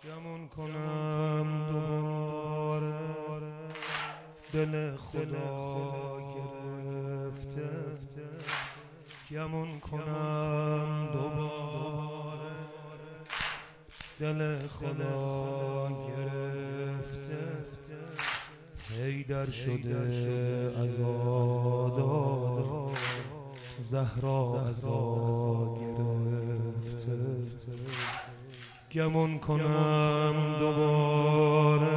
گمون کنم دوباره دل خدا گرفته، گمون کنم دوباره دل خدا گرفته. حیدر شده عزادار، زهرا عزا گرفته. گمون کنم دوباره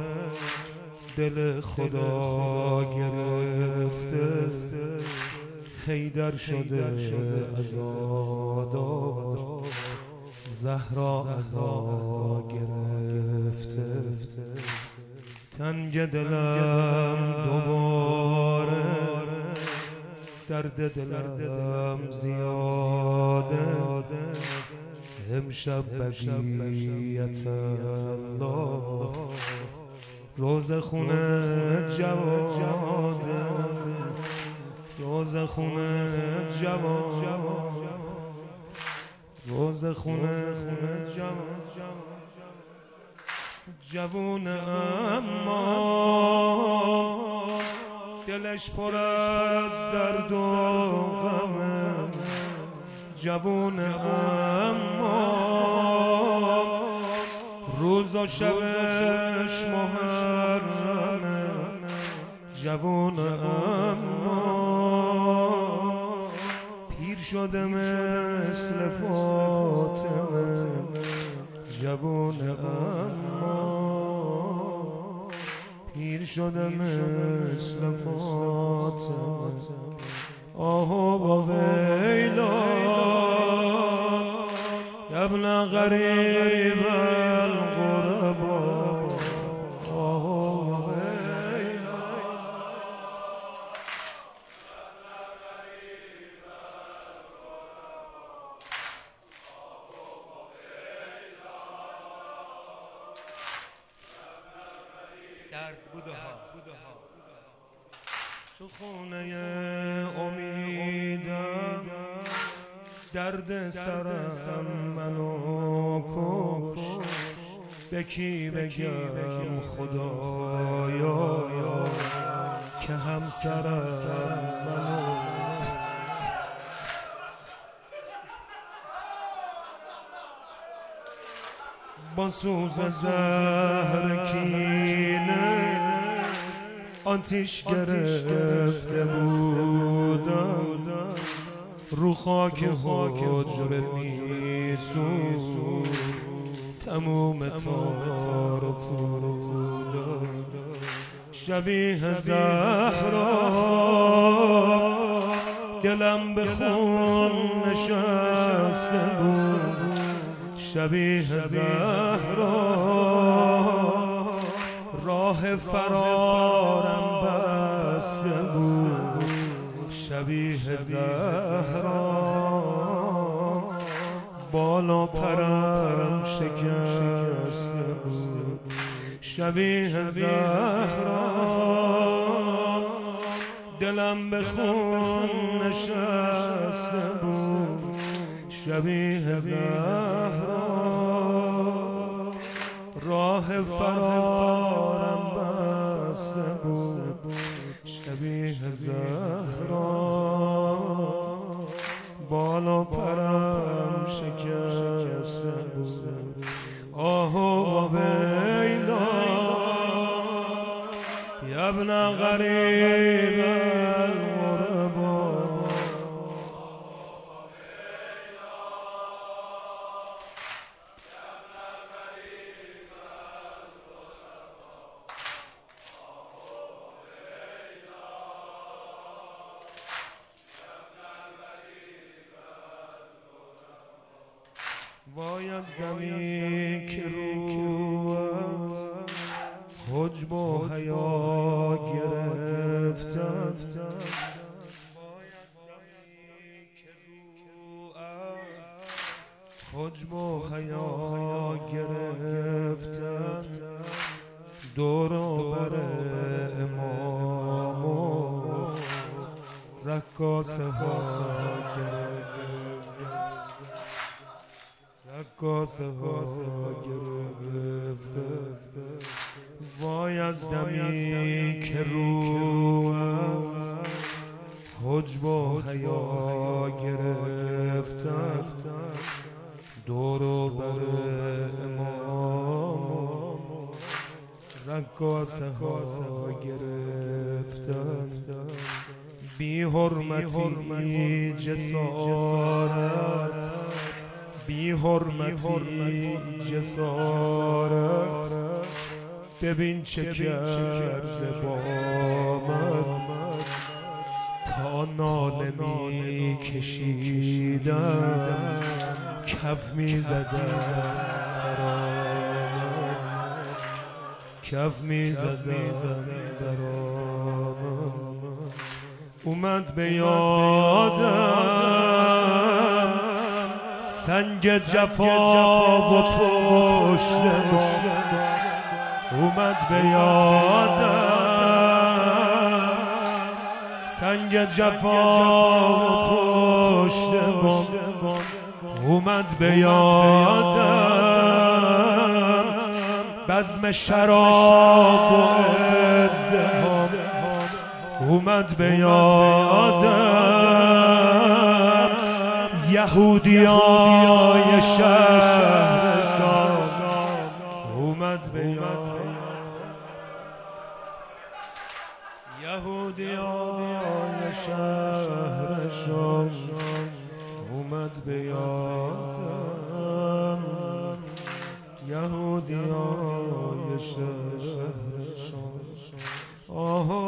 دل خدا گرفته. حیدر شده عزادار، زهرا عزا گرفته. تنگ دلم دوباره، درد دلم زیاده. امشب بقیت الله روز خونه جواده، روز خونه جواده، روز خونه جوونه اما دلش پر از درد و غمه. جوونه اما روز و شبش محرمه. جوونه اما پیر شده مثل فاطمه. جوونه اما پیر شده مثل فاطمه. آه و ویلا یا ابن غریب الغربا. آه و ویلا درد بوده ها تو خونه امیدم، درد سرم منو کش. به کی بگم خدایا که همسرم منو با سوز زهر کینه آتیش گرفته بودم. رو خاک حجره میسوخت تموم تار و پودم. شبیه زهرا دلم به خون نشسته بود. شبیه زهرا راه فرارم بسته بود. شبیه زهرا بال و پرم شکسته بود. شبیه زهرا دلم به خون نشسته بود. شبیه زهرا راه فرارم بسته بود. شبیه زهرا بال و پرم شکسته بود. آه و ویلا یا ابن غریب الغربا. وای از دمی که رو از حجب و حیا گرفتم. حجب و حیا گرفتم. دور و بر امام و رقاصه ها گرفتم. رقاصه ها گرفتم. از دمی که رو حجب و حیا گرفتم دور و بر امام رقاصه ها گرفتم بی حرمتی جسارت بی حرمتی جسارت ببین چه کرده با من تا ناله می کشیدم کف می زدم کف می زدم اومد به یادم سنگ جفا و پشت اومد به یادم سنگ جفا و پشت اومد به یادم بزم شراب و ازدحام اومد به یادم یهودیای شهر شام اومد به یادم یهودیای شهر شام اومد به یادم یهودیای شهر شام